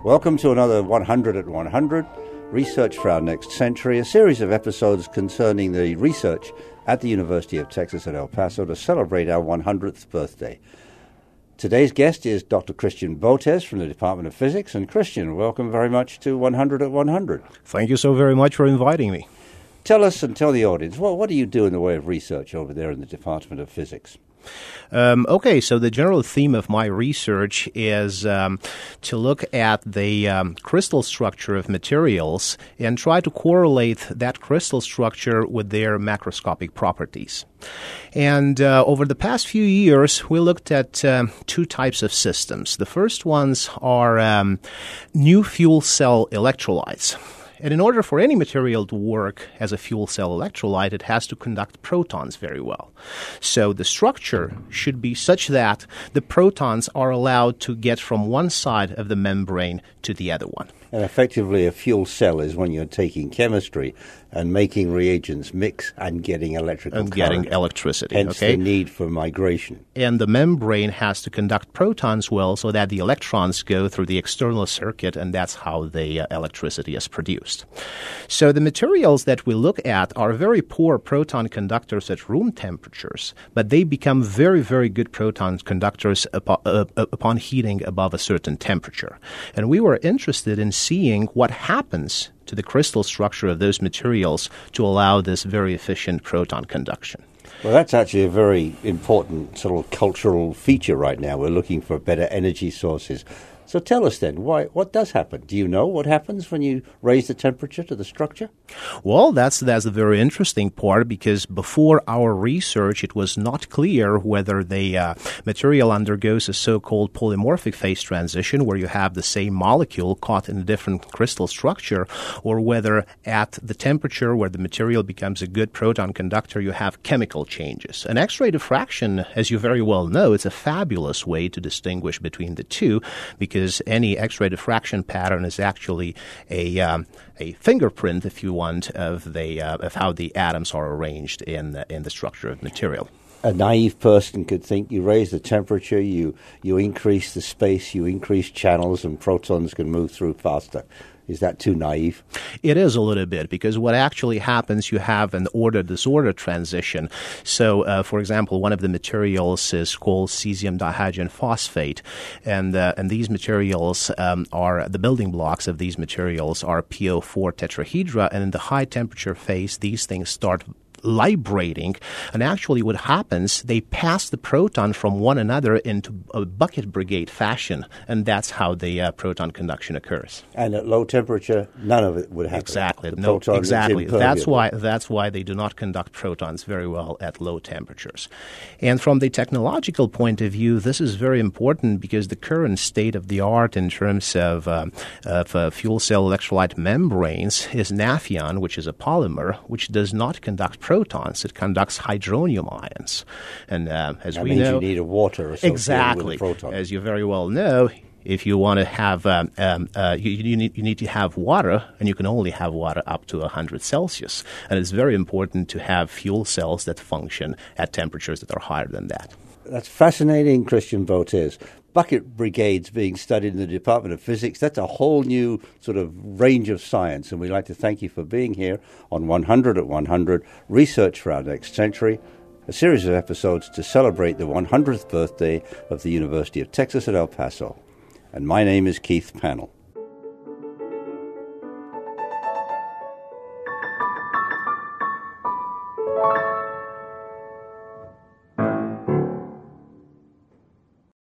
Welcome to another 100 at 100, Research for Our Next Century, a series of episodes concerning the research at the University of Texas at El Paso to celebrate our 100th birthday. Today's guest is Dr. Christian Botes from the Department of Physics. And Christian, welcome very much to 100 at 100. Thank you so very much for inviting me. Tell us and tell the audience, what do you do in the way of research over there in the Department of Physics? Okay, so the general theme of my research is to look at the crystal structure of materials and try to correlate that crystal structure with their macroscopic properties. And over the past few years, we looked at two types of systems. The first ones are new fuel cell electrolytes. And in order for any material to work as a fuel cell electrolyte, it has to conduct protons very well. So the structure should be such that the protons are allowed to get from one side of the membrane to the other one. And effectively, a fuel cell is when you're taking chemistry and making reagents mix and getting electrical current. Getting electricity. Hence the need for migration. And the membrane has to conduct protons well so that the electrons go through the external circuit, and that's how the electricity is produced. So the materials that we look at are very poor proton conductors at room temperatures, but they become very, very good proton conductors upon heating above a certain temperature. And we were interested in seeing what happens to the crystal structure of those materials to allow this very efficient proton conduction. Well, that's actually a very important sort of cultural feature right now. We're looking for better energy sources. So tell us then, what does happen? Do you know what happens when you raise the temperature to the structure? Well, that's the very interesting part, because before our research, it was not clear whether the material undergoes a so-called polymorphic phase transition, where you have the same molecule caught in a different crystal structure, or whether at the temperature where the material becomes a good proton conductor, you have chemical changes. And X-ray diffraction, as you very well know, it's a fabulous way to distinguish between the two, because any X-ray diffraction pattern is actually a fingerprint, if you want, of how the atoms are arranged in the structure of material. A naive person could think you raise the temperature, you increase the space, you increase channels, and protons can move through faster. Is that too naive? It is a little bit, because what actually happens, you have an order-disorder transition. So, for example, one of the materials is called cesium dihydrogen phosphate, and these materials are, the building blocks of these materials are PO4 tetrahedra, and in the high-temperature phase, these things start librating, and actually what happens, they pass the proton from one another into a bucket brigade fashion, and that's how the proton conduction occurs. And at low temperature, none of it would happen. Exactly. Exactly. That's why they do not conduct protons very well at low temperatures. And from the technological point of view, this is very important, because the current state of the art in terms of fuel cell electrolyte membranes is Nafion, which is a polymer which does not conduct protons. It conducts hydronium ions. And as we know, you need a water associated with a proton. As you very well know, if you want to have, you need to have water, and you can only have water up to 100 Celsius. And it's very important to have fuel cells that function at temperatures that are higher than that. That's fascinating, Christian Botes. Bucket brigades being studied in the Department of Physics, that's a whole new sort of range of science. And we'd like to thank you for being here on 100 at 100, Research for Our Next Century, a series of episodes to celebrate the 100th birthday of the University of Texas at El Paso. And my name is Keith Pannell.